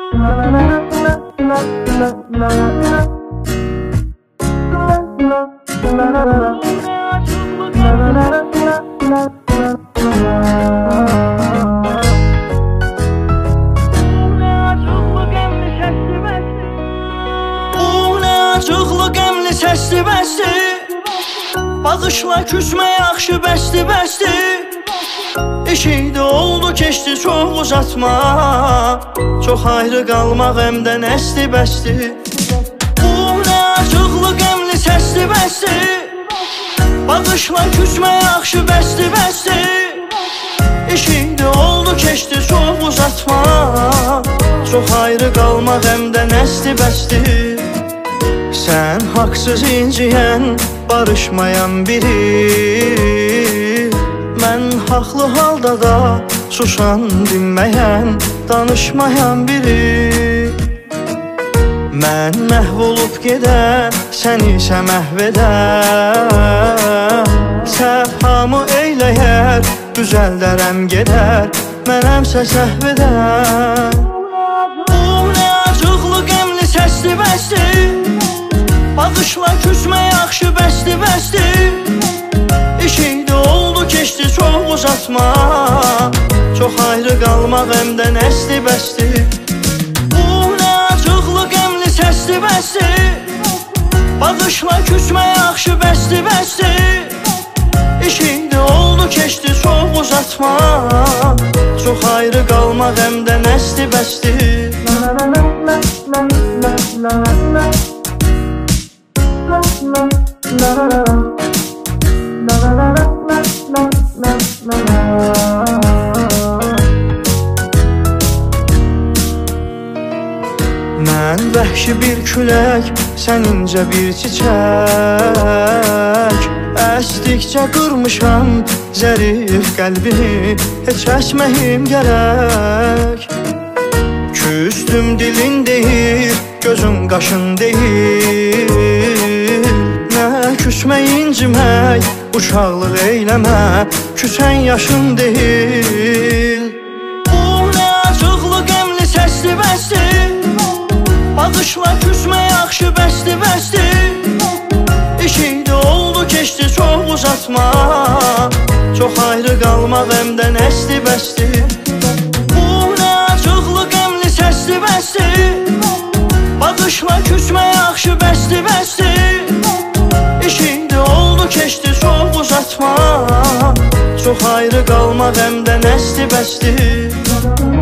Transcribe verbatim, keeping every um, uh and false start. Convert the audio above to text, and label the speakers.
Speaker 1: Acıqlı qəmli səsli bəsdi, baxışla küsmə yaxşı bəsdi bəsdi. İşikdə oldu keçdi çox uzatma, çox ayrı qalmaq əmdən əsdi bəsdi. Bu nə acıqlı qəmli səsli bəsdi, baxışla küsmə yaxşı bəsdi bəsdi. İşikdə oldu keçdi çox uzatma, çox ayrı qalmaq əmdən əsdi bəsdi. Sən haqsız inciyən, barışmayan biri, mən haqlı halda da susan, dinməyən, danışmayan biri. Mən məhv olub gedən, sən isə məhv edən, səfhamı eyləyər, düzəldərəm gedər, mənəmsə səhv edən. Bu nə acıqlı qəmli səsli bəsdi, baxışla küsmə yaxşı bəsdi bəsdi. İşikdə oldu keçdi çox uzatma, çox ayrı qalmaq əmdən əsdi bəsdi. Bu nə acıqlı qəmli səsli bəsdi, baxışla küsmə yaxşı bəsdi bəsdi. İşikdə oldu keçdi çox uzatma, çox ayrı qalmaq əmdən əsdi bəsdi. Mən vəhşi bir külək, sən incə bir çiçək, əsdikcə qırmışam zərif qəlbini, heç əsməyim gərək. Küstüm dilin deyir, gözün qaşın deyir, nə küsmək incimək, uşaqlıq eyləmə, küsən yaşın deyil. Bu nə acıqlı qəmli səsli bəsdi, baxışla küsmə yaxşı bəsdi bəsdi. İşikdə oldu keçdi çox uzatma, çox ayrı qalmaq əmdən əsdi bəsdi. Bu nə acıqlı qəmli səsli bəsdi, baxışla küsmə yaxşı bəsdi bəsdi. İşikdə oldu keçdi çox uzatma, çox ayrı qalmaq əmdən əsdi bəsdi.